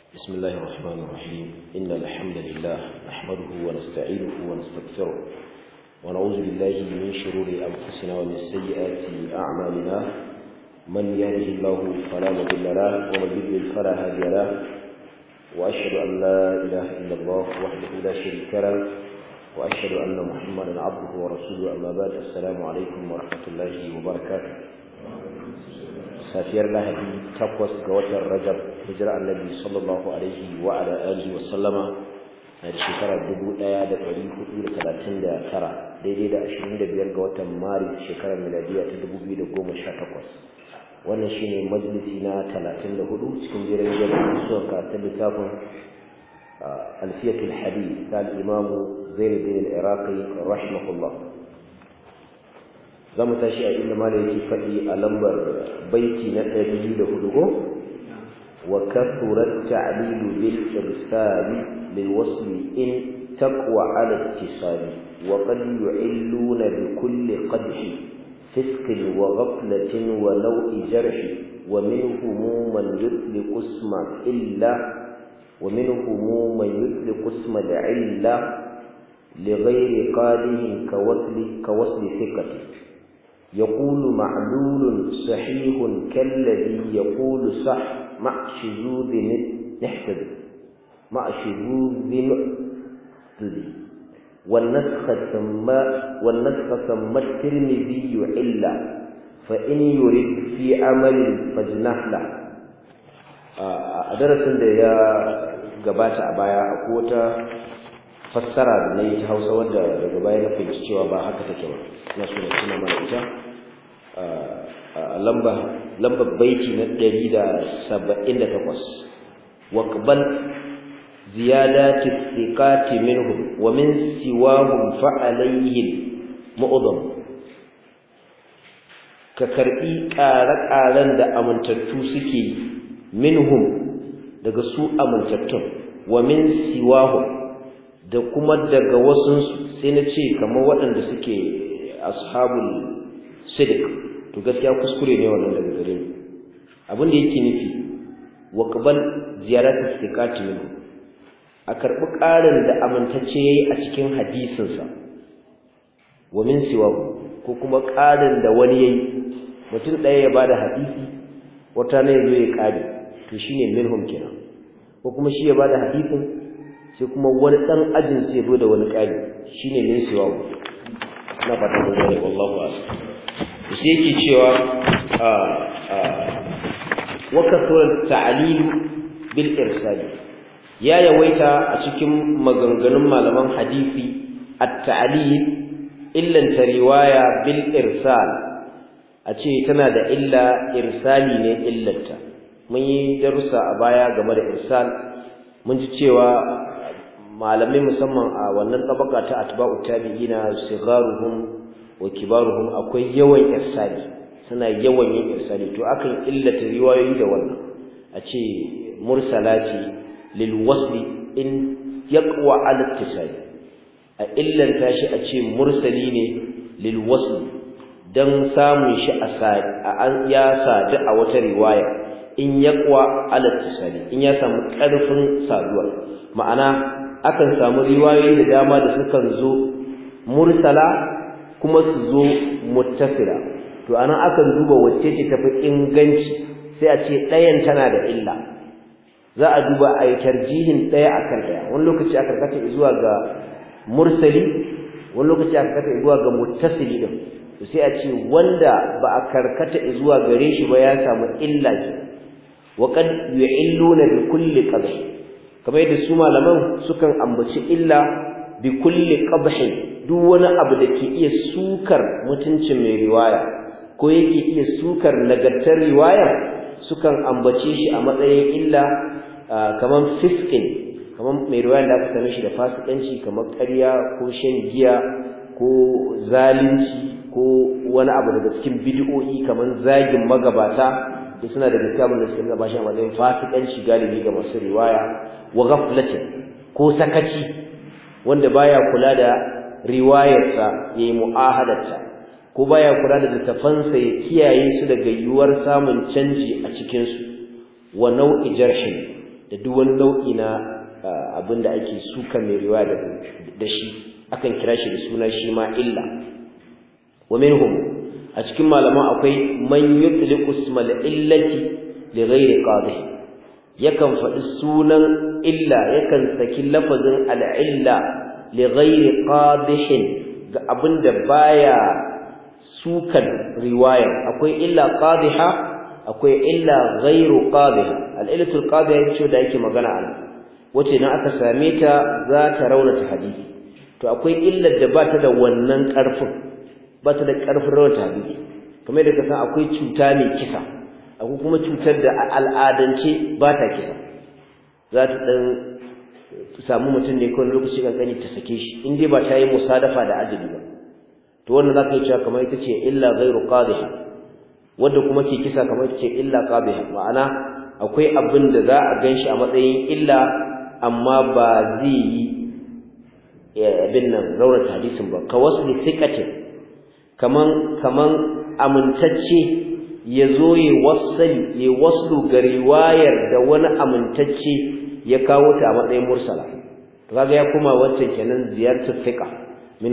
بسم الله الرحمن الرحيم إن الحمد لله نحمده ونستعينه ونستغفره ونعوذ بالله من شرور أنفسنا ومن سيئات أعمالنا من يهده الله فلا مضل له ومن يضلل فلا هادي له وأشهد أن لا إله إلا الله وحده لا شريك له وأشهد أن محمدا عبده ورسوله أما بعد السلام عليكم ورحمة الله وبركاته safiyar lahadi 8 ga watan rajab hijira annabi sallallahu alaihi wa ala alihi wa sallama a shekarar 1439 daidai da 25 ga watan maris shekarar miladiya ta 2018 wannan shine majalisi na 34 cikin jerin suka ta littafin alfiyatul hadith da imam zaid bin al-iraqi rahimahullah zamu tashi a inda malai yake fadi a lambar baiti na 104 wa kathurat ta'lil bil irsal lil wasl in taqwa ala ittisal wa qad yu'illuna bi kulli qadh fisq wa ghaflatin wa naw'i jarh wa minhum man yutliqu isma illa wa minhum man yutliqu isma illa لغير قاله كوصل ثقة يقول معلول صحيح كالذي يقول صح مع شذوذ نحتد مع شذوذ والنسخ ثم الترمذي إلا فإن يرد في عمل فاجنح له darasin da ya gabata a baya akwai wata fassara da nayi ta Hausa wanda daga baya na fahimci cewa ba haka take ba ina so na tuna mana ita lamba baiti na 178 waqbal ziyadati thiqati minhum wa min siwahum fa alayhi mu'dham ka karbi ƙare-ƙaren da amintattu suke minhum daga su amintattun wa min siwahum da kuma daga wasunsu sai na ce kamar waɗanda suke ashabul sidq to gaskiya kuskure ne wannan daga gare ni abin da yake nufi wa qabal ziyarat istiqati min a karbi ƙarin da amintacce yayi a cikin hadisin sa wa min siwa ko kuma ƙarin da wani yayi mutum ɗaya ya bada hadisi wata ne yazo ya ƙari to shine minhum kenan ko kuma shi ya bada hadisin sai kuma wani dan ajin sai zo da wani ƙari shine ne siwa na fata mun gane wallahi a'lam sai yake cewa wa kasrat ta'lil bil irsal ya yawaita a cikin maganganun malaman hadisi at-ta'lil illan ta riwaya bil irsal a ce tana da illa irsali ne illanta mun yi darussa a baya game da irsal mun ji cewa malamai musamman a wannan tabaka ta atba'u tabi'ina sigaruhum wa kibaruhum akwai yawan irsali suna yawan yin irsali to akan illata riwayoyi da wannan a ce mursalati lil wasli in yaqwa ala ittisal a illanta shi a ce mursali ne lil wasli dan samun shi ya sadu a wata riwaya in yaqwa ala ittisal in ya samu karfin saduwa ma'ana akan samu riwayoyi da dama da sukan zo mursala kuma su zo muttasila to anan akan duba wacce ce tafi inganci sai a ce ɗayan tana da illa za a duba a yi tarjihin ɗaya akan ɗaya wani lokaci aka karkata zuwa ga mursali wani lokaci aka karkata zuwa ga muttasili din to sai a ce wanda ba a karkata zuwa gare shi ba ya samu illa ce wa qad yu'illuna bi kulli qabh kamar yadda su malaman sukan ambaci illa bi kulli qabhin duk wani abu da ke iya sukar mutuncin mai riwaya ko yake iya sukar nagartar riwaya sukan ambace shi a matsayin illa kamar fiskin kamar mai riwaya da aka same shi da fasikanci kamar ƙarya ko shan giya ko zalunci ko wani abu daga cikin bid'o'i kamar zagin magabata da suna da kitabun da suka ba shi a matsayin fasikanci galibi ga masu riwaya wa ghaflatin ko sakaci wanda baya kula da riwayarsa yayi mu'ahadarta ko baya kula da tafansa ya kiyaye su daga yiwuwar samun canji a cikin su wa nau'i jarhin da duk wani nau'i na abinda ake suka mai riwaya da shi akan kira shi da suna shi ma illa. Wa minhum a cikin malaman akwai man yutliqu ismal illati li ghairi qadih, yakan faɗi sunan illa, yakan saki lafazin al-illa li ghairi qadih ga abinda baya sukan riwaya. Akwai illa qadiha, akwai illa ghairu qadiha. Al-illatul qadiha ce da yake magana ana wace nan aka same ta za ta raunata hadisi. To akwai illar da ba ta da wannan karfin, ba ta da karfin raunata hadisi. Kamar da kasan akwai cuta mai kisa, akwai kuma cutar da al'adance ba ta kisa. Za ta dan samu mutum ne kawai lokaci kankani ta sake shi, in dai ba ta yi musadafa da ajali ba. To wannan za ka yi cewa kamar ita ce illa ghairu qadiha, wanda kuma ke kisa kamar ita ce illa qadiha. Ma'ana akwai abin da za a ganshi a matsayin illa amma ba zai yi abin nan raunata hadisin ba. Ka wasli thiqatin, kaman amintacce ya zo ya waslu ga riwayar da wani amintacce ya kawo ta a matsayin mursala. To kaga ya kuma wancan kenan ziyartar thiqa min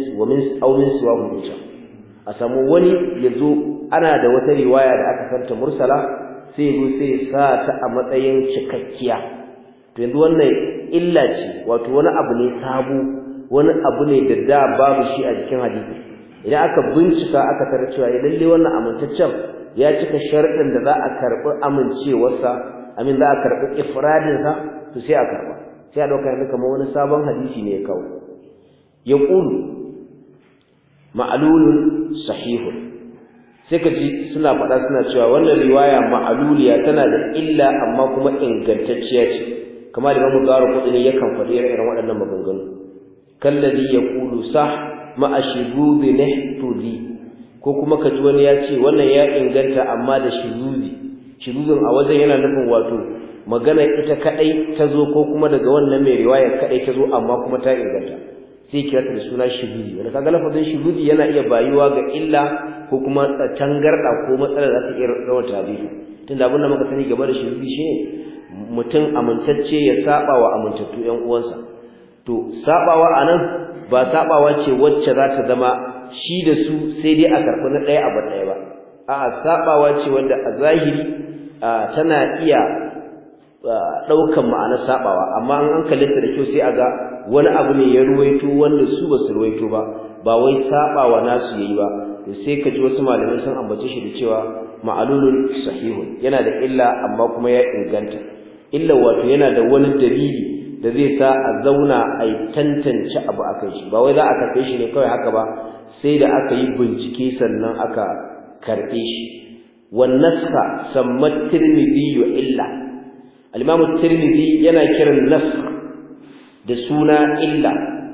siwahu insha a samu wani yazo ana da wata riwaya da aka farta mursala sai ya sa ta a matsayin cikakkiya. To yanzu wannan illa ce, wato wani abu ne sabo, wani abu ne da babu shi a cikin hadisi. Idan aka bincika aka tarar cewa lalle wannan amintaccen ya cika sharuɗin da za a karɓi amincewarsa, za a karɓi ifradinsa, to sai a karɓa, sai a ɗauka yanzu kamar wani sabon hadisi ne ya kawo. يقول معلول صحيح, sai ka ji suna faɗa suna cewa wannan riwaya ma'aluliya tana da illa amma kuma ingantacciya ce, kamar da Imam Daraqutni yakan faɗi irin waɗannan maganganu. Kallazi yaqulu sah ma'a shuzuzi nahtudi, ko kuma ka ji wani ya ce wannan ya inganta amma da shuzuzi. Shuzuzin a wajen yana nufin wato magana ita kadai ta zo, ko kuma daga wannan mai riwaya kadai ta zo amma kuma ta inganta, sai kira ta da suna shuzuzi. Wanda kaga lafazin shuzuzi yana iya bayuwa ga illa ko kuma tangarda ko matsala za ta iya rawata hadisi. Tunda abin da muka sani game da shuzuzi shine mutum amintacce ya saba wa amintattu ƴan uwansa. To sabawa anan ba sabawa ce wacce za ta zama shi da su sai dai a karɓi na ɗaya abu ɗaya ba. A'a, sabawa ce wanda a zahiri tana iya ɗaukan ma'anar sabawa, amma an kalle ta da kyau sai a ga wani abu ne ya ruwaito wanda su ba su ruwaito ba wai sabawa nasu yayi ba. To sai ka ji wasu malamai sun ambace shi da cewa ma'alulun sahihun, yana da illa amma kuma ya inganta. Illa wato yana da wani dalili da zai sa a zauna a tantance abu akan shi, ba wai za a karɓe shi ne kawai haka ba, sai da aka yi bincike sannan aka karɓe shi. Wan naskha sammat Tirmidhi illa, al-Imam Tirmidhi yana kiran naskh da suna illa.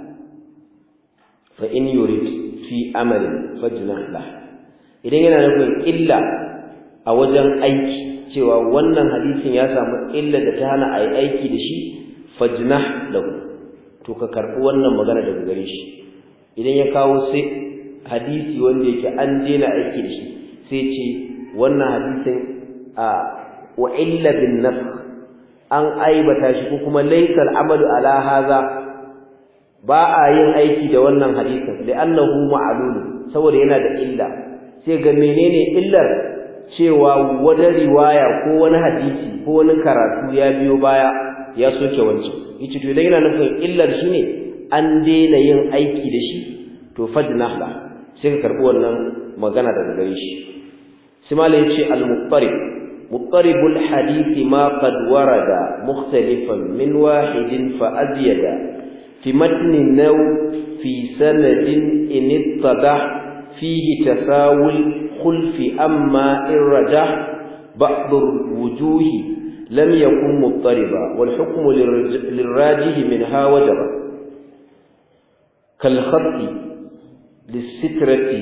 Fa in yurid fi amalin fajnah lah, idan yana nufin illa a wajen aiki, cewa wannan hadisin ya samu illa da ta hana ayi aiki da shi, fajnah lahu, to ka karbi wannan magana daga gare shi. Idan ya kawo sai hadisi wanda yake an daina aiki da shi, sai ce wannan hadisin wa illa bin nasakh, an aibata shi, ko kuma laysal amalu ala hadha, ba a yin aiki da wannan hadisin li'annahu ma'lul, saboda yana da illa. Sai ga menene illar? Cewa wata riwaya ko wani hadisi ko wani karatu ya biyo baya ya soke wancan. Yace to idan yana nufin illar shine an daina yin aiki da shi, to fajnah la, sai ka karbi wannan magana daga gare shi. Sai malai yace al-muqtarib, muqtaribul hadith ma qad warada mukhtalifan min wahidin fa azyada fi matni naw fi sanadin in ittadah fihi tasawul khulfi amma irrajah ba'd al-wujuh lam yakun muqtariba wal hukmu lirrajih minha wajaba kal khatti lis-sitrati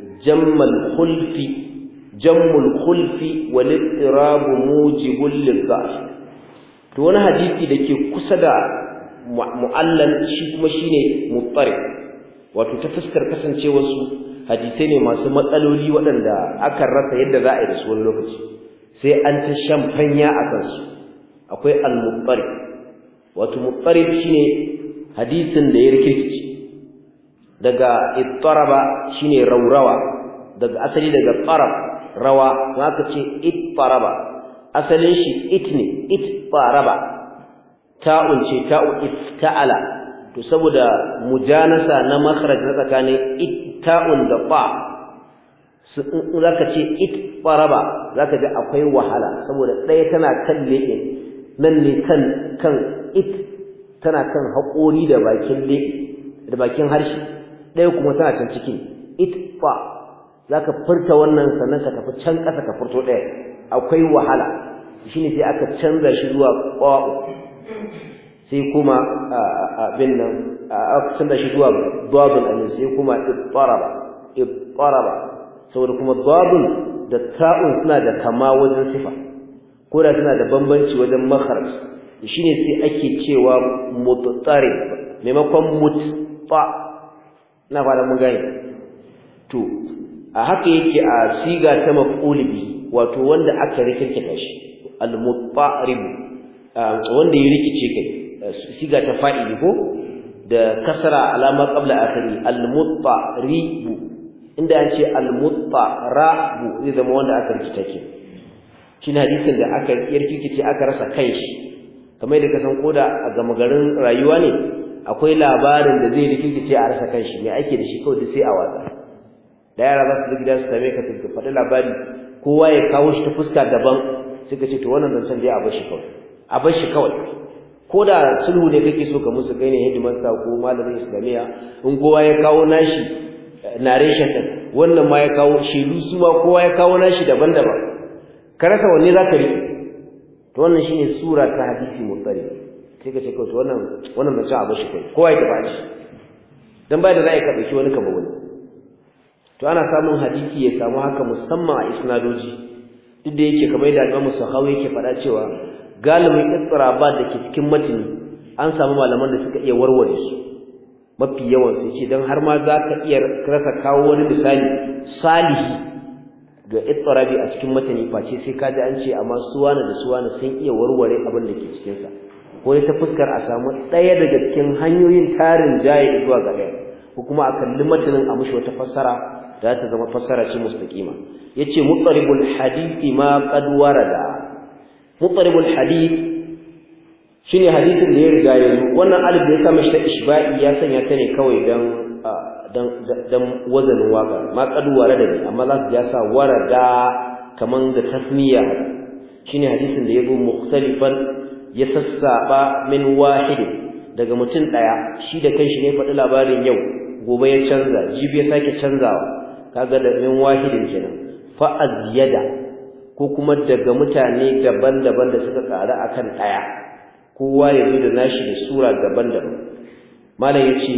jammul khulfi wal ittirab mujibul lil-dha'f. To wani hadisi dake kusa da mu'allal shi kuma shine muqtarib, wato ta fuskar kasancewar su hadisai ne masu matsaloli waɗanda akan rasa yadda za a yi da su wani lokaci, sai an ta shamfanya a kansu. akwai al-muttarib wato muttarib shine hadisin da ya rikirkice daga ittaraba shine raurawa daga asali daga tarab rawa zaka ce ittaraba asalin shi itne ittaraba ta'un ce ta'u ifta'ala to saboda mujanasa na makhraj na tsakanin itta'un da fa zaka ce ittaraba zaka ji akwai wahala saboda ɗaya tana kan leƙe nan ne kan it tana kan haƙori da bakin leƙe da bakin harshe ɗaya kuma tana can cikin itfa zaka furta wannan sannan ka tafi can ƙasa ka furto ɗaya akwai wahala shine sai aka canza shi zuwa qa'u sai kuma abin nan aka canza shi zuwa babul amin sai kuma ittaraba saboda kuma babul da ta'un suna da kama wajen sifa ko da suna da bambanci wajen makharaj shine sai ake cewa muttarib maimakon mutfa na fara mun gane to a haka yake a siga ta maf'ul bi wato wanda aka rikirkita shi al-muttarib wanda ya rikice kai siga ta fa'ili ko da kasra alama qabla akhiri al-muttarib inda an ce al-muttarabu zai zama wanda aka rikita ke shine hadisin da aka yarkikice aka rasa kanshi kamar da kasan koda a gama garin rayuwa ne akwai labarin da zai rikikice a rasa kanshi me ake da shi kawai sai a watsa da yara za su gida su tame ka tunka faɗi labari kowa ya kawo shi ta fuska daban sai ka ce to wannan zancen dai a bar shi kawai ko da sulhu ne kake so ka musu kai ne hidimarsa ko malamin islamiya in kowa ya kawo nashi narration din wannan ma ya kawo shedu su ma kowa ya kawo nashi daban-daban ka rasa wanne zaka rike to wannan shine sura ta hadisi mutsari sai ka ce ko to wannan da ta abashi kai kowa ya tafi shi dan bai da za ka dauki wani kaba wani to ana samun hadisi ya samu haka musamman a isnadoji duk da yake kamar da Imam Sahawi yake faɗa cewa galibin ittirabat da ke cikin matini an samu malaman da suka iya warware su mafi yawan sai ce dan har ma zaka iya rasa kawo wani misali salihi ga ittirabi a cikin matani face sai kaji an ce amma suwana da suwana sun iya warware abin da ke cikin sa ko ta fuskar a samu daya daga cikin hanyoyin tarin jaye zuwa ga daya ko kuma a kalli matanin a mushi wata fassara da ta zama fassara ce mustaqima yace mutaribul hadisi ma qad warada mutaribul hadith shine hadisin da ya riga ya zo wannan alif da ya sa mishi ta ishba'i ya sanya ta ne kawai dan wazanin waka ma qad warada ne amma za su ja sa warada kaman da tasniya shine hadisin da ya zo mukhtalifan ya sassaba min wahid daga mutum daya shi da kanshi ne faɗi labarin yau gobe ya canza jibi ya sake canzawa kaga da min wahidin kenan fa azyada ko kuma daga mutane daban-daban da suka ƙara akan daya kowa ya zo da nashi da sura daban-daban malam yace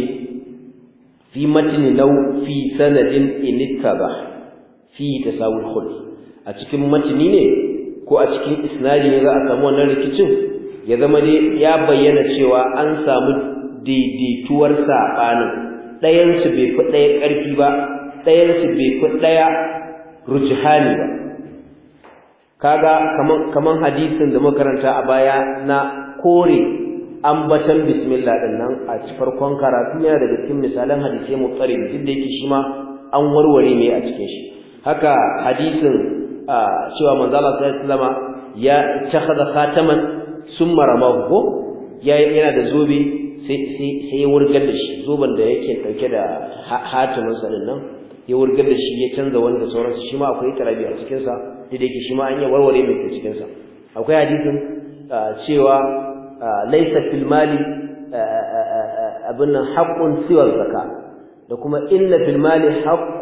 fi matni law fi sanadin inittaba fi tasawul khulf a cikin matni ne ko a cikin isnadi ne za a samu wannan rikicin ya zama dai ya bayyana cewa an samu daidaituwar sabanin ɗayan su bai fi ɗaya ƙarfi ba ɗayan su bai fi ɗaya rujhani ba kaga kaman hadisin da makaranta a baya na kore ambatan bismillah din nan a farkon karatu yana daga cikin misalan hadisi mutarib duk da yake shi ma an warware ne a cikin shi haka hadisin cewa manzo Allah sallallahu alaihi wasallam ya takhadha khataman summa ramahu yana da zobe sai ya wurgar da shi zoban da yake dauke da hatimin sa din nan ya wurgar da shi ya canza wanda sauransu shi ma akwai tarabi a cikin sa duk da yake shi ma an yi warware mai cikin sa akwai hadisin cewa laysa fil mali abun haqqun siwa zakka da kuma inna fil mali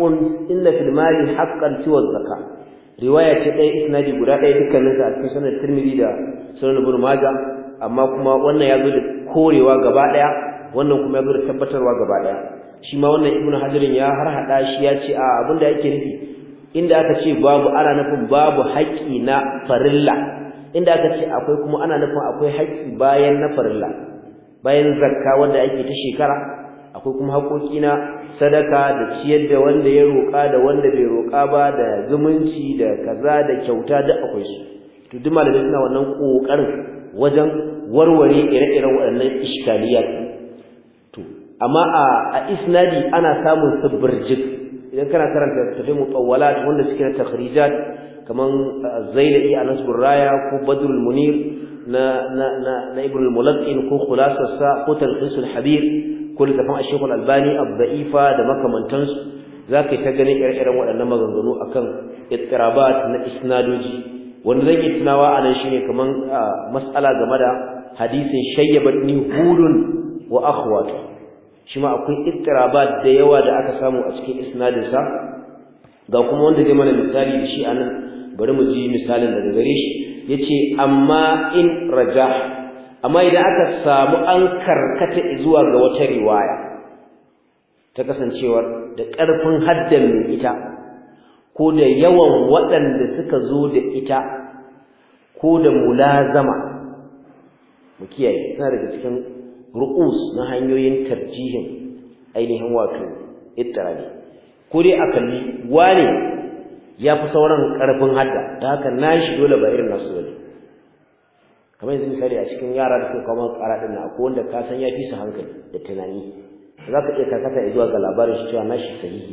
haqqan siwa zakka riwaya ce ɗaya isnadi guda ɗaya dukkanin sa a cikin sunan Tirmidhi da sunan Ibn Majah amma kuma wannan yazo da korewa gaba ɗaya wannan kuma yazo da tabbatarwa gaba ɗaya shi ma wannan Ibn Hajar ya harhada shi ya ce a abinda yake nufi inda aka ce babu ana nufin babu haƙi na farilla inda aka ce akwai kuma ana nufin akwai haƙi bayan na farilla bayan zakka wanda ake ta shekara akwai kuma haƙoƙi na sadaka da ciyar da wanda ya roƙa da wanda bai roƙa ba da zumunci da kaza da kyauta da akwai su to duk malamai suna wannan kokarin wajen warware ire-iren waɗannan iskaliyat. To amma a isnadi ana samun sabbirjik idan kana karanta tafi mutawwalat wanda suke na takhrijat kaman Zailai a Nasbur Raya ko Badrul Munir na Ibn al-Mulaqqin ko Khulasarsa ko Talqisul Habir ko littafin Sheikh Al-Albani ad-Da'ifa da makamantansu zaka yi ta ganin ire-iren waɗannan maganganu akan ittirabat na isnadoji wanda zan yi tunawa anan shine kaman mas'ala game da hadisin shayyabatni hudun wa akhwat shi ma akwai ittirabat da yawa da aka samu a cikin isnadin sa ga kuma wanda zai mana misali da shi anan bari mu ji misalin daga gare shi yace amma in rajah amma idan aka samu an karkata zuwa ga wata riwaya ta kasancewar da ƙarfin haddan mai ita ko da yawan waɗanda suka zo da ita ko da mulazama mu kiyaye suna daga cikin ru'us na hanyoyin tarjihin ainihin wato ittirabi ko dai akalli wane ya fi sauran ƙarfin hadda da haka nashi dole ba irin nasu bane kamar yanzu misali a cikin yara da suka kawo ƙara din na akwai wanda ka san ya fi su hankali da tunani za ka iya karkata zuwa ga labarin shi cewa nashi sahihi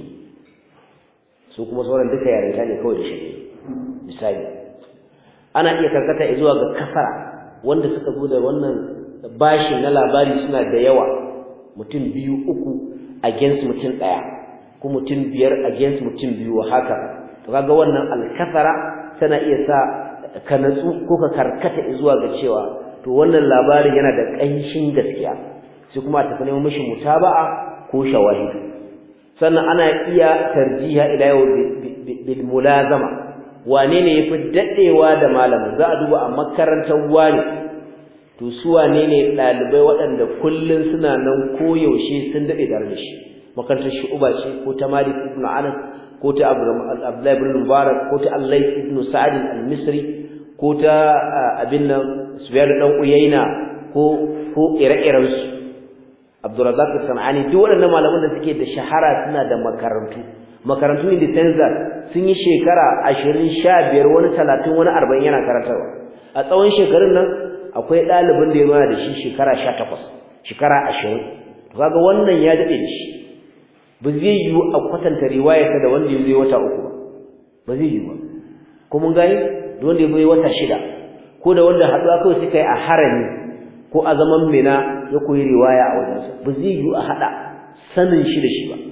su kuma sauran duka yarinta ne kawai da shi misali ana iya karkata zuwa ga kafara wanda suka zo da wannan bashin na labari suna da yawa mutum 2-3 against mutum 1 ko mutum 5 against mutum 2 haka to kaga wannan alkafara tana iya sa ka natsu ko ka karkata zuwa ga cewa to wannan labarin yana da ƙanshin gaskiya sai kuma ta nemo mishi mutaba'a ko shawahid sannan ana iya tarjiha ila yau bil mulazama wane ne yafi dadewa da malamin za a duba a makarantar wani to su wane ne dalibai waɗanda kullun suna nan koyaushe sun dade tare da shi makarantar Shu'ba ce ko ta Malik ibn Anas ko ta Abdullah ibn Mubarak ko ta Al-Layth ibn Sa'd al-Misri ko ta abin nan Sufyan dan Uyayna ko ire-iren su Abdurrazzaq As-Sanani duk waɗannan malaman da suke da shahara suna da makarantu ne da tanza sun yi shekara 20 15 wani 30 wani 40 yana karantarwa a tsawon shekarun nan akwai ɗalibin da ya mana da shi shekara 18 shekara 20 to kaga wannan ya dade da shi ba zai yiwu a kwatanta riwayarsa da wanda ya zo wata 3 ba zai yiwu ba ko mun gani da wanda ya zo wata 6 ko da wanda haɗuwa kawai suka yi a harami ko a zaman Mina ya koyi riwaya a wajensa ba zai yiwu a haɗa sanin shi da shi ba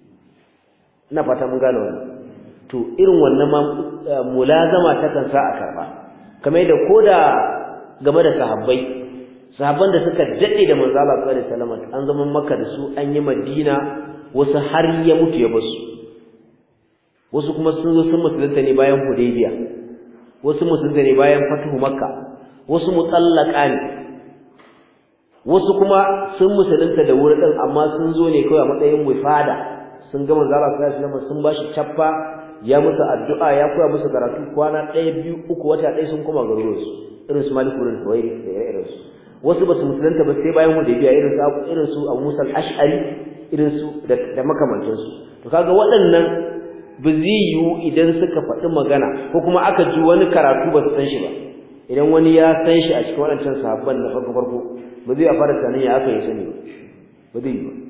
ina fata mun gane wannan to irin wannan ma mulazama ta kan sa a karba kamar da koda game da sahabban da suka dade da manzo Allah sallallahu alaihi wasallam an zaman Makka da su an yi Madina wasu har ya mutu ya basu wasu kuma sun zo sun musulunta ne bayan Hudaybiya wasu musulunta ne bayan Fatuhu Makka wasu mutallaka ne wasu kuma sun musulunta da wuri din amma sun zo ne kawai a matsayin wifada sun ga manzo Allah sallallahu alaihi wasallam sun bashi chaffa ya musu addu'a ya koya musu karatu kwana 1 2 3 wata 1 sun koma garuruwan su irin su Malik ibn Huwayri da irin su wasu basu musulunta ba sai bayan Hudaybiya irin su Abu Musa al-Ash'ari irin su da makamantan su to kaga waɗannan ba zai yiwu idan suka faɗi magana ko kuma aka ji wani karatu ba su san shi ba idan wani ya san shi a cikin waɗancan sahabban na farko ba zai fara tunanin ya aka yi sani ba zai yi ba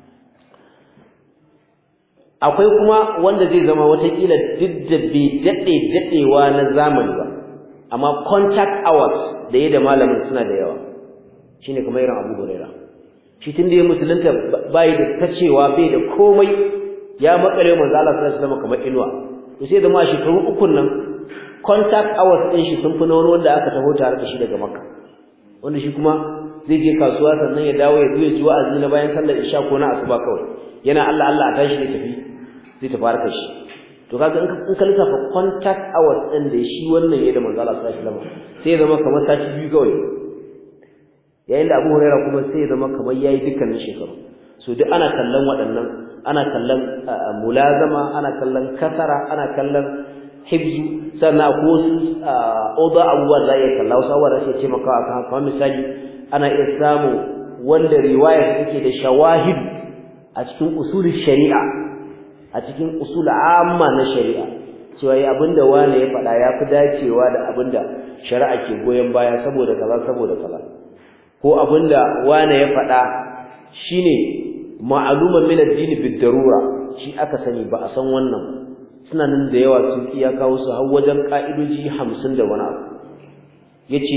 akwai kuma wanda zai zama watakila duk da bai daɗewa na zamani ba amma contact hours da ya da malamin suna da yawa shine kamar irin Abu Hurairah shi tun da ya musulunta bai da tacewa bai da komai ya makare manzo Allah sallallahu alaihi wasallam kamar inuwa to sai da ma shekaru uku nan contact hours din shi sun fi na wani wanda aka taho tare da shi daga Makka wanda shi kuma zai je kasuwa sannan ya dawo ya zo ya ji wa'azi na bayan sallar isha ko na asuba kawai yana Allah Allah a tashi ne tafi zai tafi harkar shi to kaga in ka lissafa contact hours din da shi wannan yayin da manzo Allah sallallahu alaihi wasallam sai ya zama kamar sati biyu kawai yayin da Abu Hurairah kuma sai ya zama kamar yayi dukkanin shekaru so duk ana kallon waɗannan ana kallon mulazama ana kallon kasara ana kallon hibzu sannan ko oda abubuwa da ya kalla wasu abubuwa da suke taimakawa kan kamar misali ana iya samu wanda riwaya take da shawahid a cikin usulul shari'a a cikin usul amma na shari'a cewa abinda wani ya faɗa yafi dacewa da abinda shari'a ke goyen baya saboda kaza ko abinda wane ya faɗa shine ma'luman min ad-din bid-darura shi aka sani ba a san wannan suna nan da yawa sun iya kawo su har wajen ka'idoji 50 da wani abu yace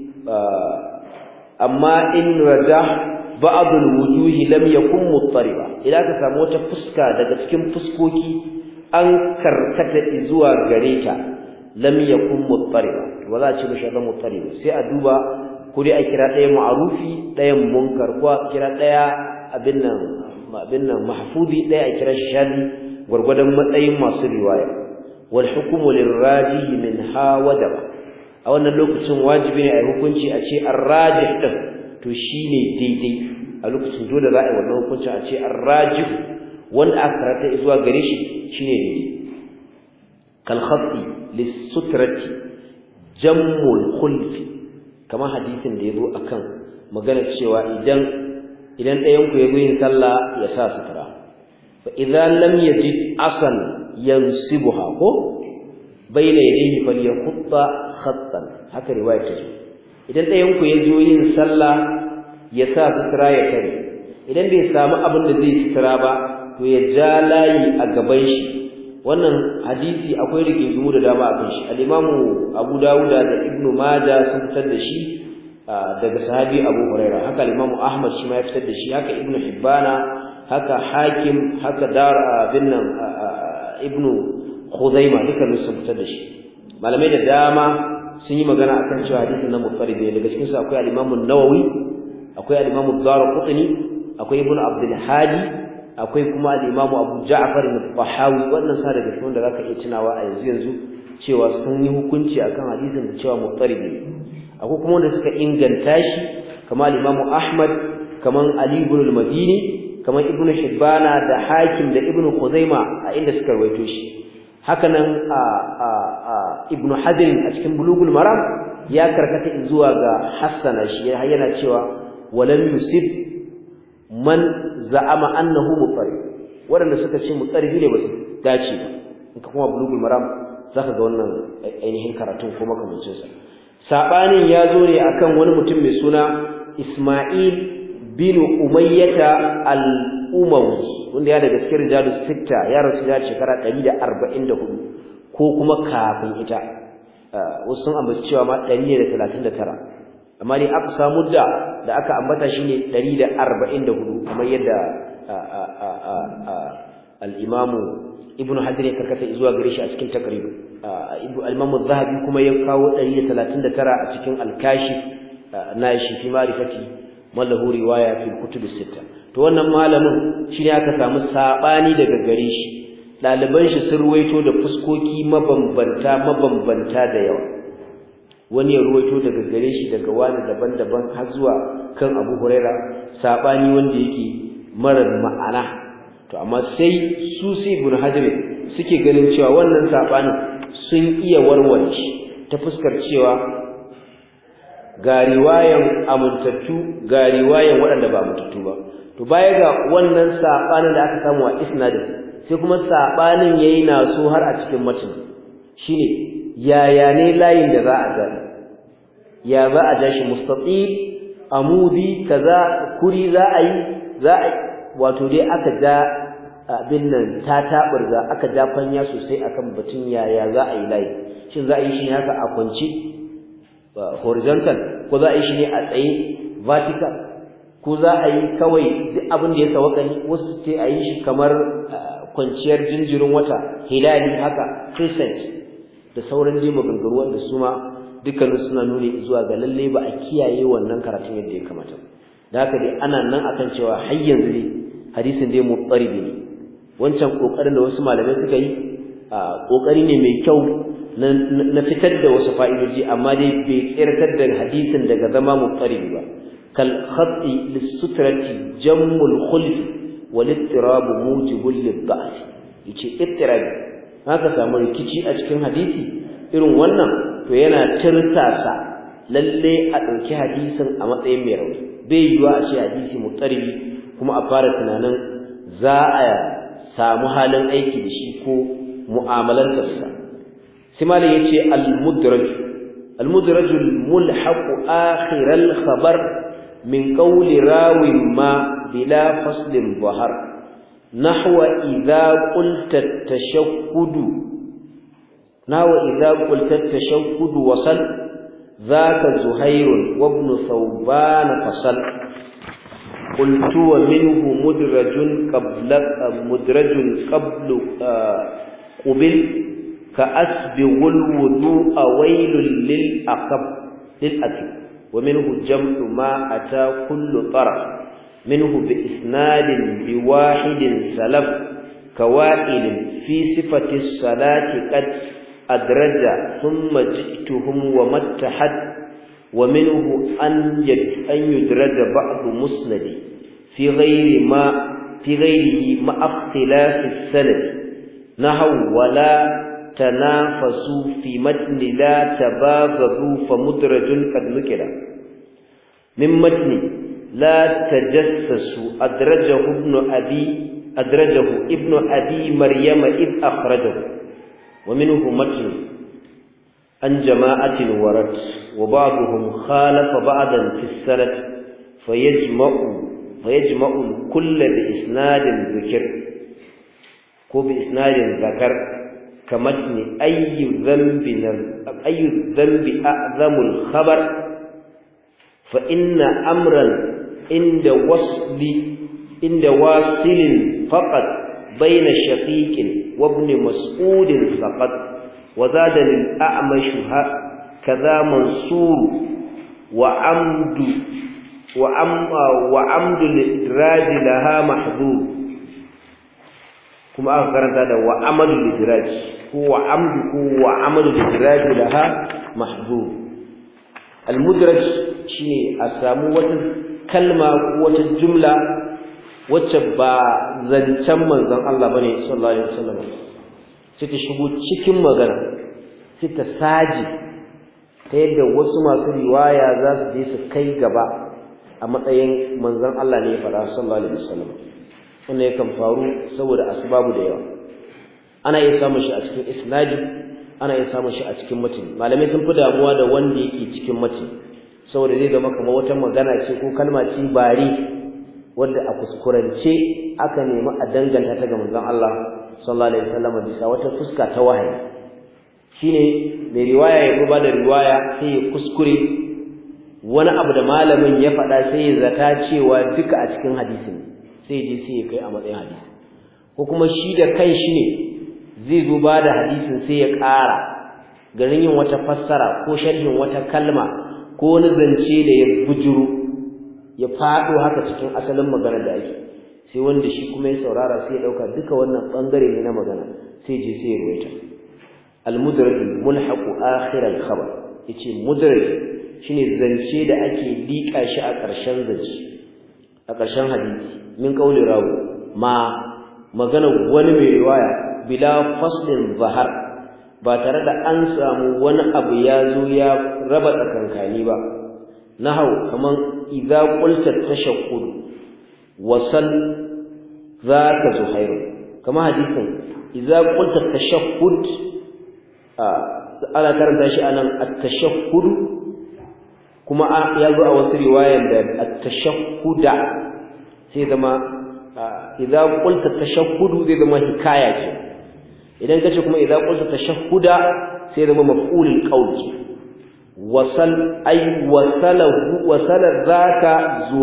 amma in rajah ba'd al-wujuh lam yakun muttariba idan ka samu wata fuska daga cikin fuskoki an karkata zuwa gare ta lam yakun muttariba wala ce mishi da muttariba sai a duba ko dai a kira ɗaya ma'rufi ɗayan munkar ko a kira ɗaya abin nan mahfuzi ɗaya a kira shadhi gurgudan matsayin masu riwaya wal hukmu lirrajih minha wajaba a wannan lokacin wajibi ne a hukunci a ce ar-rajih din to shine daidai a lokacin dole za a yi wannan hukunci a ce ar-rajih wanda aka karanta zuwa gare shi shine daidai kal khatti lis-sutrati jammul khulfi kamar hadisin da yazo akan magana cewa idan ɗayan ku yazo yin sallah ya sa sutura fa idza lam yajid asan yansibuha ko bayna yadayhi falyakutta khattan haka riwaya ce idan ɗayan ku yazo yin sallah ya sa sutura ya kare idan bai samu abin da zai sutura ba to ya ja layi a gaban shi wannan hadisi akwai rigingimu da dama a kan shi al-Imam Abu Dawud da Ibn Majah sun fitar da shi daga sahabi Abu Hurairah haka al-Imam Ahmad shi ma ya fitar da shi haka Ibn Hibbana haka Hakim haka binnan Ibn Khuzaimah duka sun fitar da shi malamai da dama sun yi magana akan cewa hadisin nan mufarrid ne daga cikin su akwai al-Imam An-Nawawi akwai al-Imam Ad-Darqutni akwai Ibn Abdul Hadi akwai kuma al-Imam Abu Ja'far al-Tahawi wannan sa daga cikin da zaka iya tunawa a yanzu cewa sun yi hukunci akan hadisin da cewa mutarib ne akwai kuma wanda suka inganta shi kamar al-Imam Ahmad kamar Ali ibn al-Madini kamar Ibn Hibban da Hakim da Ibn Khuzaimah a inda suka rawaito shi hakanan Ibn Hajar a cikin Bulughul Maram ya karkata zuwa ga hassana shi yana cewa walam yusib man za'ama annahu mutarib wadanda suka ce mutarib ne ba su dace ba in ka kuma Bulughul Maram zaka ga wannan ainihin karatun ko makamancin sa sabanin yazo ne akan wani mutum mai suna Isma'il bin Umayyah al-Umawi wanda ya daga cikin rijalus sitta ya rasu da shekara 144 ko kuma kafin ita wasu sun ambaci cewa ma 139 amma ni aqsa mudda da aka ambata shine 144 kamar yadda al-Imam Ibn Hajar ya karkata zuwa gare shi a cikin taqrib al-Imam Az-Zahabi kuma ya kawo 139 a cikin al-Kashif na shi fi ma'rifati mallahu riwaya fil kutub as-sittah to wannan malamin shine aka samu sabani daga gare shi daliban shi sun ruwaito da fuskoki mabambanta da yawa wani ya ruwaito daga gare shi daga wani daban-daban har zuwa kan Abu Huraira sabani wanda yake marar ma'ana to amma sai su sai Ibn Hajar suke ganin cewa wannan sabani sun iya warware shi ta fuskar cewa ga riwayan amintattu ga riwayan waɗanda ba amintattu ba to baya ga wannan sabanin da aka samu a isnadin sai kuma sabanin yayi naso har a cikin matan shine yaya ne layin da za a ga ya za a jashi mustatil amudi kaza kuri za a yi wato dai aka ja abin nan ta taburga aka ja fanya sosai akan batun yaya za a yi layi shin za a yi shi ne haka a kwance horizontal ko za a yi shi ne a tsaye vertical ko za a yi kawai duk abin da ya tawaka ni wasu ce a yi shi kamar kwanciyar jinjirin wata hilali haka crescent da sauran dai maganganu wanda su ma dukkanin suna nuni zuwa ga lalle ba a kiyaye wannan karatun yadda ya kamata da haka dai ana nan akan cewa har yanzu ne hadisin dai mutsaribi ne wancan kokarin da wasu malamai suka yi kokari ne mai kyau na fitar da wasu fa'idoji amma dai bai tsirtar da hadisin daga zama mutsaribi ba kal khatti lis-sutrati jammul khulf wal ittirab mujibul lid-da'f yace ittirab haka samu rikici a cikin hadisi irin wannan to yana tirtasa lalle a dauki hadisin a matsayin mai rauni bai yiwa a ce hadisi mutsaribi kuma a fara tunanin za a samu halin aiki da shi ko mu'amalar sa sai malai yace al-mudraj المدرج الملحق آخر الخبر من قول راو ما بلا فصل ظهر نحو إذا قلت التشهد وصل ذاك زهير وابن ثوبان فصل قلت ومنه مدرج قبل قبل كأسبغ الوضوء ويل للأكب ومنه جمع ما أتى كل طرف منه بإسناد بواحد سلف كوائل في صفة الصلاة قد أدرج ثم جئتهم وما اتحد ومنه أن يدرج بعض مسند في غيره مع اختلاف السند نحو ولا تنافسوا في متن لا تباغضوا فمدرج قد نكر من متن لا تجسسوا أدرجه ابن أبي مريم إذ أخرجه ومنه متن عن جماعة ورد وبعضهم خالف بعضا في السند فيجمع الكل بإسناد ذكر ذكر كمتن أي ذنب أعظم الخبر فإن أمرا عند واصل فقط بين شقيق وابن مسعود فقط وزاد للأعمش كذا منصور وعمد الإدراج لها محذور كما أخبرت هذا وعمد الإدراج هو عمد الإدراج لها محذور المدرج شيء أسامو وتكلمة وتجملة وتبا زنچan manzon Allah bane sallallahu alaihi wasallam sai ta shigo cikin magana sai ta saji ta yadda wasu masu riwaya za su je su kai gaba a matsayin manzon Allah ne ya fara sallallahu alaihi wasallam wannan yakan faru saboda asbabu da yawa ana iya samun shi a cikin isnadi ana iya samun shi a cikin matn malamai sun fi damuwa da wanda yake cikin matn saboda zai zama kamar wata magana ce ko kalma ce bari wanda a kuskurance aka nemi a danganta ta ga manzon Allah sallallahu alaihi wasallam bisa wata fuska ta wahayi shine mai riwaya ya ba da riwaya sai ya kuskure wani abu da malamin ya faɗa sai ya zata cewa duka a cikin hadisin sai je sai ya kai a matsayin hadisi ko kuma shi da kanshi ne zai zo ba da hadisin sai ya ƙara garin yin wata fassara ko sharhin wata kalma ko wani zance da ya bujuru ya faɗo haka cikin asalin magana da ake sai wanda shi kuma ya saurara sai ya ɗauka duka wannan ɓangare ne na magana sai je sai ya ruwaita al-mudraj mulhaqu akhir al-khabar yace mudraj shine zance da ake dika shi a ƙarshen zance a ƙarshen hadisi min qauli rawi ma magana wani mai riwaya bila faslin zahar ba tare da an samu wani abu ya zo ya raba tsakankani ba nahau kaman idza qulta tashahhud wasal zaka zuhairu kama hadisin idza qulta tashahhud ana karanta shi anan at-tashahhud kuma ya zo a wasu riwayan da at-tashahhuda sai zama idza qulta tashahhud zai zama hikaya ce idan kace kuma idza qulta tashahhuda sai zama maf'ulul qawl wasal ay wasala zaka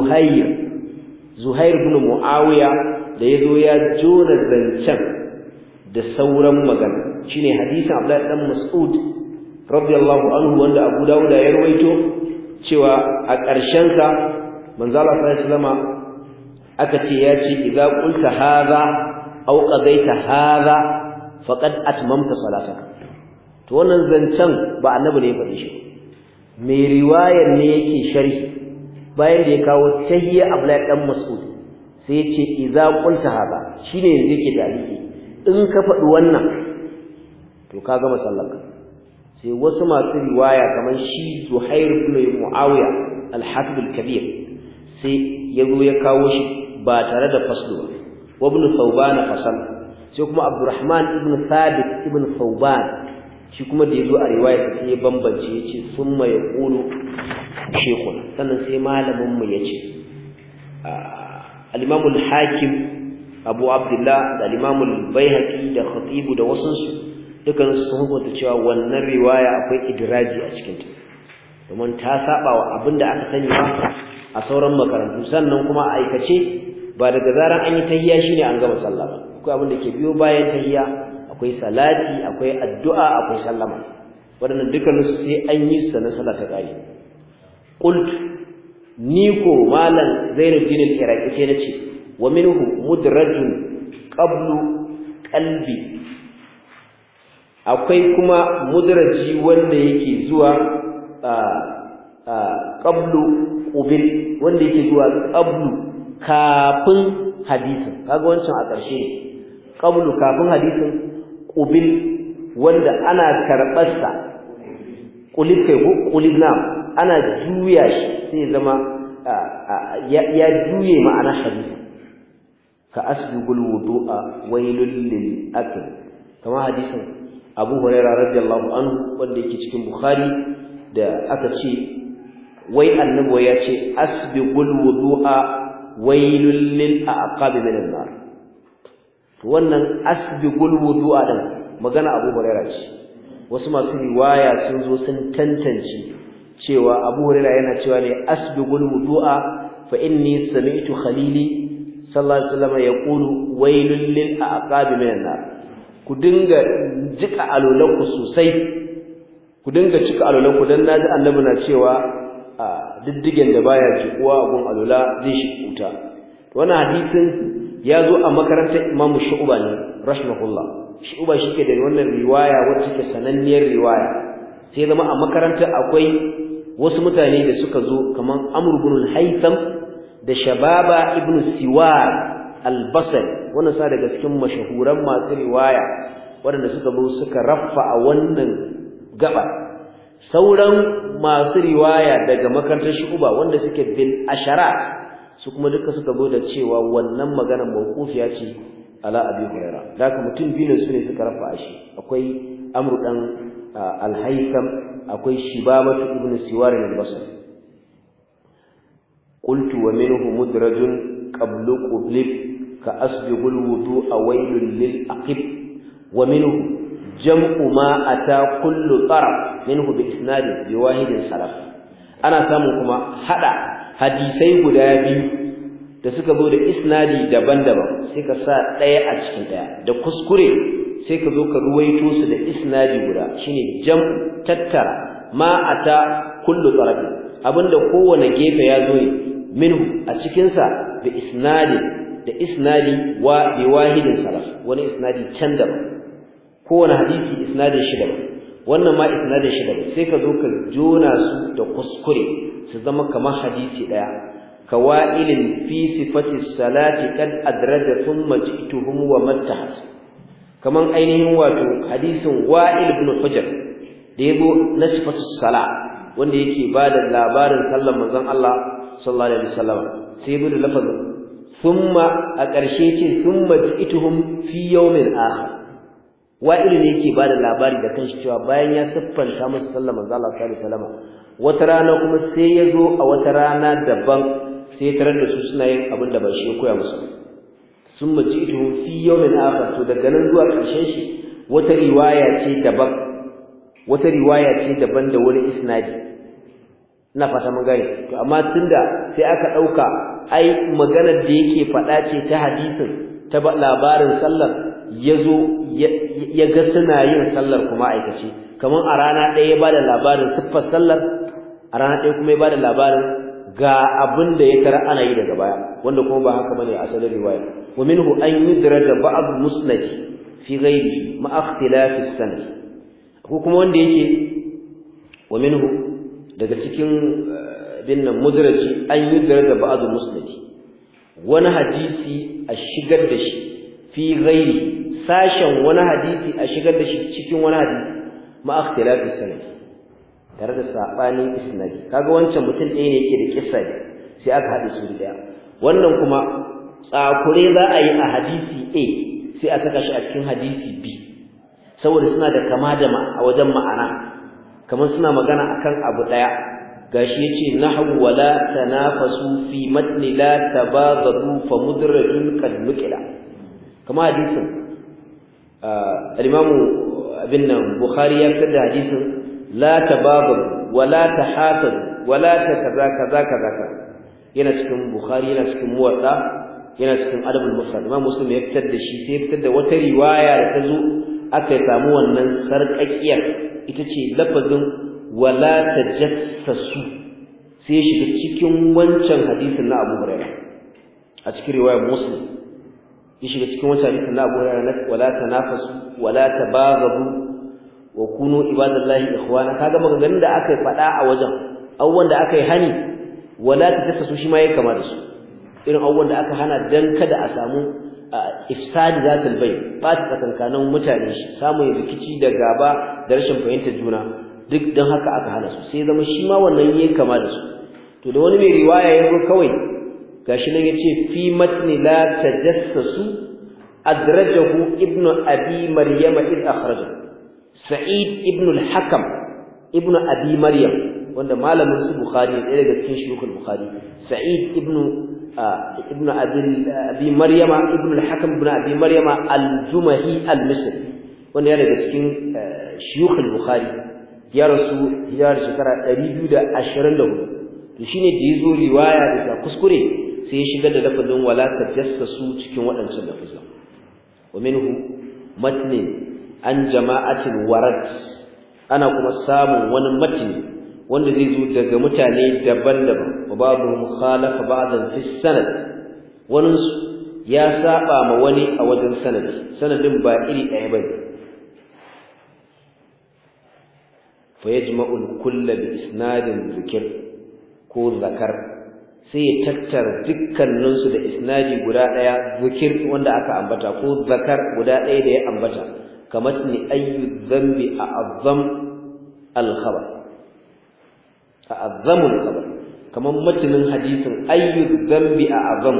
zuhair ibn muawiya da yazo ya jona zancan da sauran magana shine hadisin Abdullah dan Mas'ud radiyallahu anhu wanda Abu Dawud ya rawaito cewa a ƙarshen sa manzo Allah sallallahu alaihi wasallam aka ce ya ce idza qulta hadha aw qadaita hadha faqad atmamta salataka to wannan zancan ba annabi ne ya faɗi shi mai riwayar ne yake sharhi bayan da ya kawo tahiyya Abdullah dan Mas'ud sai ya ce idza qulta hadha shine yanzu yake dalili in ka faɗi wannan to ka gama sallarka sai wasu masu riwaya kamar shi Zuhair ibn Muawiya al-Hafiz al-Kabir sai yazo ya kawo shi ba tare da faslu ba wa ibn Thawban fasal sai kuma Abdurrahman ibn Thabit ibn Thawban shi kuma da yazo a riwaya sai ya bambance yace summa yaqulu shaykhun sannan sai malamin mu yace al-imam al-hakim abu abdullah da al-imam al-baihaqi da khatib da wasunsu dukan su sun hukunta cewa wannan riwaya akwai idraji a cikin ta domin ta saba wa abinda aka sani ba a sauran makarantu sannan kuma a aikace ba daga zaran an yi tahiyya shine an gama sallah ba akwai abin da ke biyo bayan tahiyya akwai salati akwai addu'a akwai sallama wadannan dukkan su sai an yi su na sallah ta kare qult ni ko malam Zainuddin al-Iraqi sai nace wa minhu mudrajun qablu qalbi akwai kuma mudraji wanda yake zuwa qablu qubil wanda yake zuwa qablu kafin hadisin kaga wancan a ƙarshe ne qablu kafin hadisin qubil wanda ana karbar sa qulib kai ko qulibna ana juya shi sai zama ya juye ma'ana hadisi ka asbigul wudu'a wailul lil akl kama hadisin Abu Hurairah radiyallahu anhu wanda yake cikin Bukhari da aka ce wai annabi ya ce asbigul wudu'a wailul lil aqab min an-nar wannan asbigul wudu'a din magana Abu Hurairah ce wasu masu riwaya sun zo sun tantance cewa Abu Hurairah yana cewa ne asbigul wudu'a fa inni sami'tu khalili sallallahu alaihi wasallam yaqulu wailul lil aqab min an-nar ku dinga jika alolanku sosai ku dinga cika alolanku dan naji annabi na cewa diddigen da baya jikuwa abun alola zai shi kuta wannan hadisin ya zo a makarantar Imam Shu'ba ne rahimahullah Shu'ba shike da wannan riwaya wacce ke sananniyar riwaya sai zama a makarantar akwai wasu mutane da suka zo kaman Amr ibn al-Haytham da Shababa ibn Siwar al-Basri wannan sa daga cikin mashahuran masu riwaya waɗanda suka zo suka raffa a wannan gaba sauran masu riwaya daga makarantar Shu'ba wanda suke bil ashara su kuma duka suka zo da cewa wannan magana mawqufiya ce ala Abi Hurairah haka mutum biyu su ne suka raffa shi akwai Amr dan al-Haytham akwai Shibaba ibn Siwar al-Basri qultu wa minhu mudrajun qablu qublib ka asbigul wudu'a wailul lil aqib wa minhu jam'u ma ata kullu taraf minhu bi isnadin bi wahidin salaf ana samu kuma hada hadisai guda biyu da suka zo da isnadi daban-daban sai ka sa daya a cikin daya da kuskure sai ka zo ka ruwaito su da isnadi guda shine jam'u tattara ma ata kullu taraf abinda kowane gefe ya zo minhu a cikin sa bi isnadin da isnadi wa bi wahidin salaf wani isnadi can da kowane hadisi isnadin shi daban wannan ma isnadin shi daban sai ka zo ka jona su da kuskure su zama kamar hadisi daya kawailin fi sifati salati kad adrada thumma ji'tuhum wa mattahat kaman ainihin wato hadisin Wa'il ibn Hujr da yabo na sifatu sala wanda yake bada labarin sallar manzon Allah sallallahu alaihi wasallam sai yabo da lafazin thumma a ƙarshe ce thumma ji'tuhum fi yawmin akhar Wa'il ne yake bada labari da kanshi cewa bayan ya siffanta musu sallar manzo Allah sallallahu alaihi wasallam wata rana kuma sai ya zo a wata rana daban sai tarar da su suna yin abin da ba shi ya koya musu thumma ji'tuhum fi yawmin akhar to daga nan zuwa ƙarshen shi wata riwaya ce daban da wani isnadi ina fata mun gane to amma tunda sai aka dauka ai maganar da yake faɗa ce ta hadisin ta labarin sallar yazo ya ga suna yin sallar kuma aikace kaman a rana ɗaya ya bada labarin siffar sallar a rana ɗaya kuma ya bada labarin ga abin da ya tara ana yi daga baya wanda kuma ba haka bane asalin riwaya wa minhu an yudrada ba'd musnad fi ghairi ma ikhtilaf as-sanad ko kuma wanda yake wa minhu daga cikin binnan mudraji an yudrada ba'd musnad wani hadisi a shigar da shi fi ghairi sashen wani hadisi a shigar da shi cikin wani hadisi ma ikhtilaf as-sanad tare da sabanin isnadi kaga wancan mutum ɗaya ne yake da kissa sai aka hada su daya wannan kuma tsakure za a yi a hadisi A sai a saka shi a cikin hadisi B saboda suna da kama da a wajen ma'ana kamar suna magana akan abu daya gashi yace nahwu wala tanafasu fi matni la tabaghadu fa mudrajun qad nuqila kama hadisin al-Imam Ibn Bukhari ya fitar da hadisin la tabaghadu wala tahasadu wala kaza yana cikin Bukhari yana cikin Muwatta yana cikin Adabul Mufrad Imam Muslim ya fitar da shi sai ya fitar da wata riwaya da ta zo aka samu wannan sarƙaƙiyar ita ce lafazin wala tajassasu sai ya shiga cikin wancan hadisin na Abu Hurairah a cikin riwayar Muslim ya shiga cikin wancan hadisin na Abu Hurairah wala tanafasu wala tabaghadu wa kunu ibadallahi ikhwana kaga maganganun da aka faɗa a wajen abubuwan da aka yi hani wala tajassasu shi ma yake kama da su irin abubuwan da aka hana dan kada a samu ifsadi zatul bay ba ta tsakankanin mutane shi samun rikici da gaba da rashin fahimtar juna duk dan haka aka hana su sai zama shi ma wannan yake kama da su to da wani mai riwaya yazo kawai gashi nan yace fi matni la tajassasu adrajahu ibnu abi maryam id akhrajahu sa'id ibn al-hakam ibn abi maryam wanda malamin su bukhari ne daga cikin shuyukh bukhari sa'id ibn abi maryama ibn al-hakam ibn abi maryama al-jumahi al-misri wanda ya daga cikin shuyukh bukhari ya rasu ya shekara 224 to shine da yazo riwaya da kuskure sai ya shigar da lafazin wala tajassasu cikin waɗancan lafazan wa minhu matnin an jama'atin warad ana kuma samun wani matni wanda zai zo daga mutane daban-daban wa babu mukhalafa ba'dan fi sanad wani ya saba ma wani a wajen sanadin ba iri ɗaya bane fa yajma'u al-kull bi isnadin dhikr ko zakar sai ya tattara dukkanin su da isnadi guda ɗaya dhikr wanda aka ambata ko zakar guda ɗaya da ya ambata kamar ni ayyu dhanbi a'azzam al-khabar a'azzamul khabar kamar matanin hadisin ayyu dhanbi a'azzam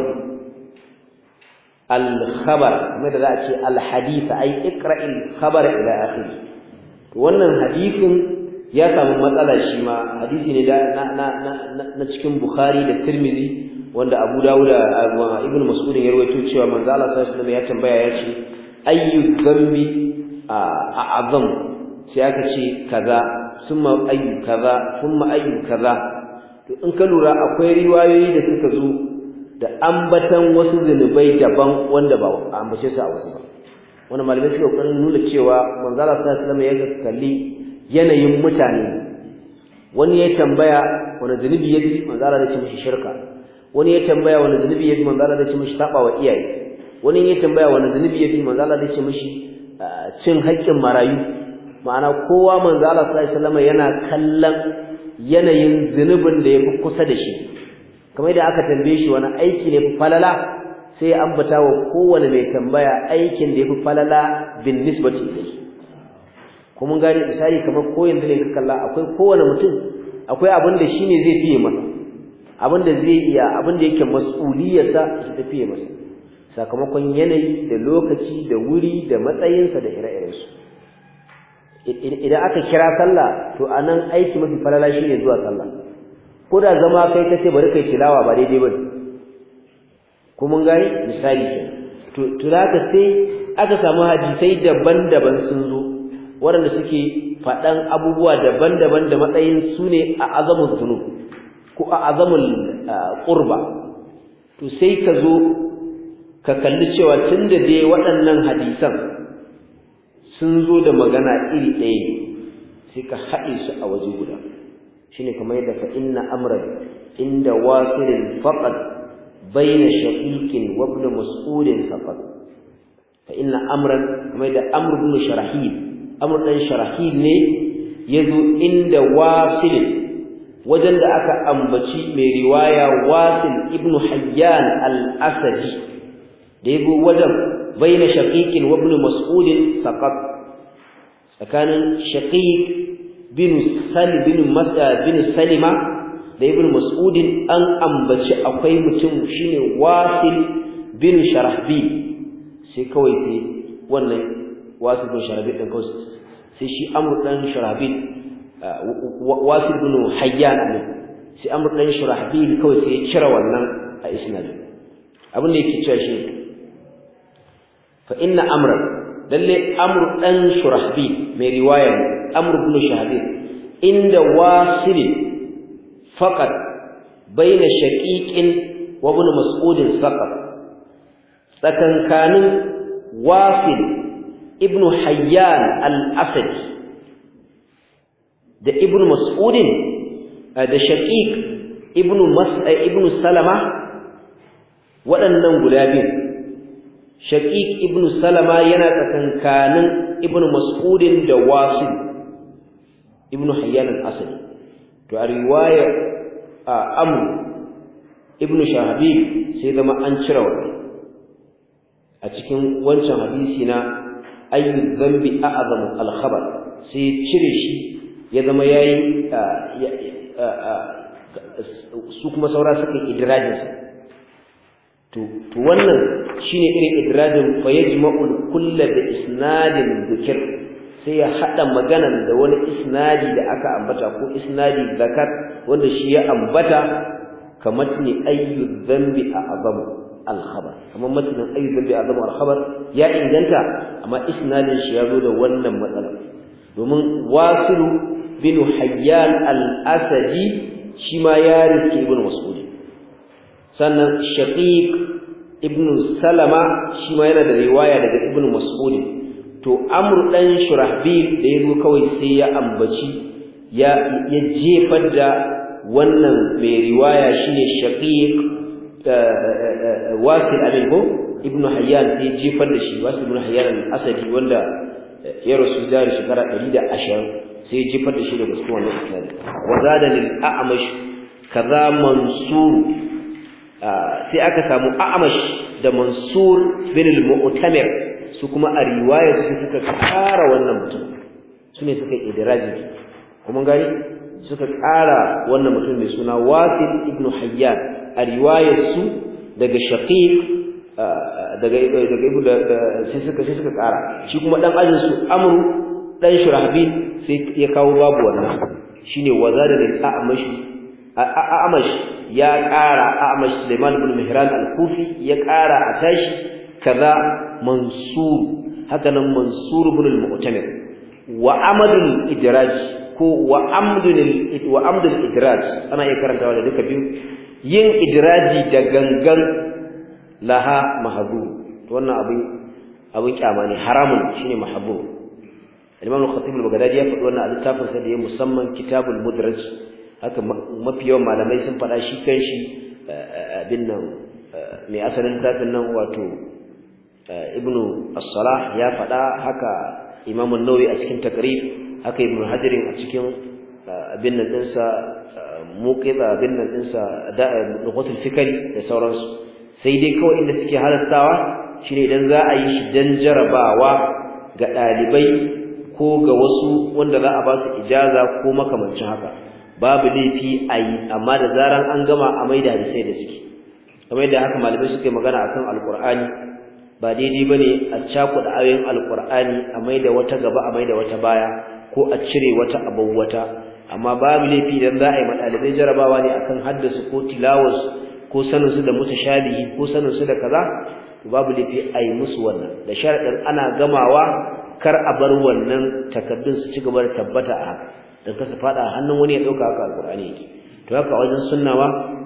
al-khabar kuma da za a ce al-hadith ay iqra'il khabar ila akhiri to wannan hadisin ya samu matsala shi ma hadisi ne da na cikin Bukhari da Tirmidhi wanda Abu Dawud da Ibn Mas'ud ya rawaito cewa manzo Allah sallallahu alaihi wasallam ya tambaya ya ce ayyu dhanbi a'azzam sai aka ce kaza summa ayyu kaza to in ka lura akwai riwayoyi da suka zo da ambatan wasu zinubai daban wanda ba ambace su a wasu ba wannan malamai suka kokarin nuna cewa manzo Allah sallallahu alaihi wasallam ya kalli yanayin mutane wani ya tambaya wani zinubi yaji manzo Allah ya ce mishi shirka wani ya tambaya wani zinubi yaji manzo Allah ya ce mishi taba wa iyaye wani ya tambaya wani zinubi yaji manzo Allah ya ce mishi cin haƙƙin marayu ma'ana kowa manzo Allah sallallahu alaihi wasallam yana kallon yanayin zunubin da yafi kusa da shi kamar da aka tambaye shi wani aiki ne fi falala sai ya ambata wa kowane mai tambaya aikin da yafi falala bin nisbati ilayhi kuma mun gane misali kamar ko yanzu ne ka kalla akwai kowane mutum akwai abin da shine zai fiye masa abin da zai iya abin da yake mas'uliyarsa shi ta fiye masa sakamakon yanayi da lokaci da wuri da matsayinsa da ire-irensu idan aka kira sallah to anan aiki mafi falala shine zuwa sallah ko da zama kai kace bari kai tilawa ba daidai bane ko mun gani misali to zaka sai aka samu hadisai daban-daban sun zo waɗanda suke faɗan abubuwa daban-daban da matsayin su ne a azamul dhunub ko a azamul qurba to sai ka zo ka kalli cewa tunda dai waɗannan hadisan sun zo da magana iri ɗaya ne sai ka haɗe su a waje guda shine kamar yadda fa inna amran inda wasilin faqad bayna shaqiqin wa ibn mas'udin safar fa inna amran kamar yadda amr ibn sharahil amr dan sharahil ne yazo inda wasilin wajen da aka ambaci mai riwaya wasil ibn hayyan al-asadi da yabo wajen baina shaqiqin wa ibn mas'ud saqat tsakanin shaqiq bin salim bin salima da ibn mas'ud an ambaci akwai mutum shine wasil bin sharahbi sai kawai sai wannan wasil bin sharabil din kawai sai shi amr dan sharabil wasil bin hayyan ne sai amr dan sharabil kawai sai ya cire wannan a isnadin abin da yake cewa shi fa inna amra lalle amr dan sharabil mai riwaya amr bin sharabil inda wasil faqat baina shaqiqin wa ibn mas'ud saqat tsakankanin wasil ibn hayyan al-asadi da ibn mas'ud da shaqiq ibn salama waɗannan guda biyu shaqiq ibn salama yana tsakankanin ibn mas'ud da wasil ibn hayyan al-asadi to a riwaya amr ibn shahabil sai zama an cire wannan a cikin wancan hadisi na ayyu dhanbi a'zamu al-khabar sai cire shi ya zama yayi su kuma saura suka idrajin sa to wannan shine irin idrajin fa yajma'ul kull bi isnadin dhikr sai ya hada maganan da wani isnadi da aka ambata ko isnadi zakat wanda shi ya ambata kamar ne ayyu dhanbi a'zamu al-khabar kamar matanin ayyu dhanbi a'zamu al-khabar ya inganta amma isnadin shi ya zo da wannan matsala domin wasilu bin hayyan al-asadi shi ma ya riske ibn mas'ud sannan shaqiq ibn salama shi ma yana da riwaya daga ibn mas'ud to amr dan shurahbil da yazo kawai sai ya ambaci ya jefar da wannan mai riwaya shine shaqiq wasil alayhi ibn hayyan sai jefar da shi wasil ibn hayyan al-asadi wanda ya rasu da shekara 120 sai jefar da shi daga cikin wannan isnad wa zada lil a'mash kaza mansur sai aka samu a'mash da mansur bin al-mu'tamir su kuma a riwaya su suka ƙara wannan mutum sune suka idraji kuma gani suka ƙara wannan mutum mai suna wasil ibn hayyan a riwayar su daga shaqiq daga ibnu sai suka ƙara shi kuma dan ajin su amru dan shurahbil sai ya kawo babu wannan shine wazada lil a'mash ya ƙara a'mash Sulaiman ibn Mihran al-Kufi ya ƙara a tashi kaza mansur haka nan mansur ibn al-Mu'tamir wa amadul idraj ko wa amdul idraj ana iya karantawa da duka biyu yin idraji da gangan laha mahzur to wannan abin kyama ne haramun shine mahzur Imam al-Khatib al-Baghdadi ya faɗi wannan a littafin sa da ya musamman Kitabul Mudraj haka mafi yawan malamai sun faɗa shi kanshi abin nan mai asalin littafin nan wato Ibn as-Salah ya faɗa haka Imam an-Nawawi a cikin Taqrib haka Ibn Hajar a cikin abin nan dinsa muqiza abin nan dinsa Nuqatul Fikri da sauransu sai dai kawai inda suke halastawa shine idan za a yi shi dan jarabawa ga dalibai ko ga wasu wanda za a ba su ijaza ko makamancin haka babu laifi ayi amma da zaran an gama a maida hadisi da suke kamar yadda haka malamai suke magana akan alqur'ani ba daidai bane a cakuɗa ayoyin alqur'ani a maida wata gaba a maida wata baya ko a cire wata abun wata amma babu laifi idan za a yi madalibai jarabawa ne akan haddasu ko tilawas ko sanin su da mutashabihi ko sanin su da kaza babu laifi a yi musu wannan da sharadin ana gamawa kar a bar wannan takaddun su ci gaba da tabbata a haka dan kasa fada hannun wani ya dauka haka alqur'ani yake to haka wajen sunnawa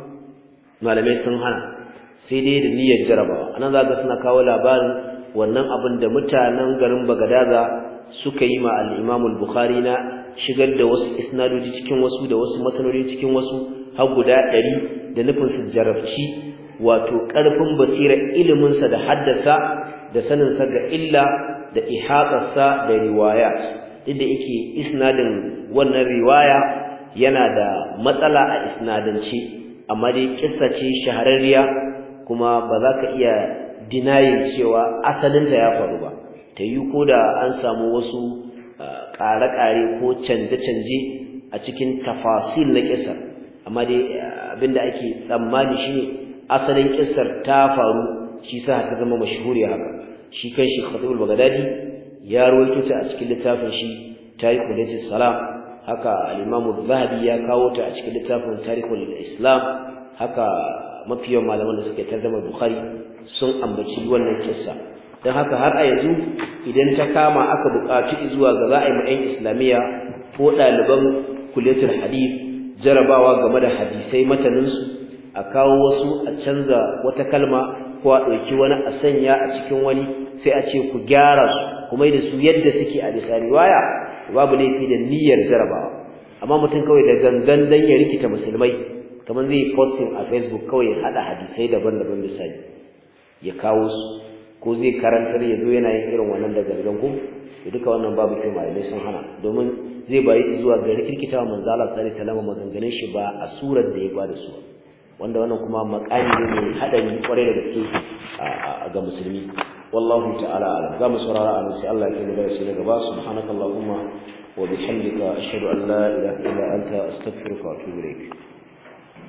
malamai sun hana sai dai da niyyar jarabawa anan zaka suna kawo labarin wannan abin da mutanen garin Bagadaza suka yi ma al-Imam al-Bukhari na shigar da wasu isnadoji cikin wasu da wasu matanori cikin wasu har guda 100 da nufin su jarabci wato karfin basira ilimin sa da haddasa da sanin sa ga illa da ihatarsa da riwayat inda yake isnadin wannan riwaya yana da matsala a isnadance amma dai kissa ce shahararriya kuma ba za ka iya dinayin cewa asalinta ya faru ba ta yi ko da an samu wasu ƙare-ƙare ko canje-canje a cikin tafasil na kissar amma dai abinda ake tsammani shine asalin kissar ta faru shi sa ta zama mashhuriya haka shi kai shi Khatibul Baghdadi ya rawaito ta a cikin littafin shi Tarikhul Salam, haka al-Imam Az-Zahabi ya kawo ta a cikin littafin Tarikhul Islam, haka mafiyan malaman da suke tarjuma Bukhari sun ambaci wannan kissa. Dan haka har a yanzu idan ta kama aka buƙaci zuwa ga za'i mu ɗan Islamiyya ko ɗaliban kulliyatul hadith jarabawa game da hadisai mataninsu, a kawo wasu a canza wata kalma ko a ɗauki wani a sanya a cikin wani, sai a ce ku gyara su kuma da su yadda suke a bisa riwaya, babu laifi da niyyar jarabawa. Amma mutum kawai da gangan dan ya rikita musulmai, kamar zai posting a Facebook kawai ya hada hadisai daban-daban misali ya kawo su, ko zai karantar ya zo yana yin irin wannan da gangan ko duka wannan babu kyau, malamai sun hana, domin zai bayi zuwa ga rikirkitawa manzo Allah sallallahu alaihi wasallam maganganun shi ba a surar da ya bada su, wanda wannan kuma makami ne mai hadari kwarai da gaske ga musulmi. wallahu ta'ala a'lam. Za mu saurara a sai Allah ya kai darasi na gaba. Subhanakallahumma wa bihamdika ashhadu an la ilaha illa anta astaghfiruka wa atubu ilaik.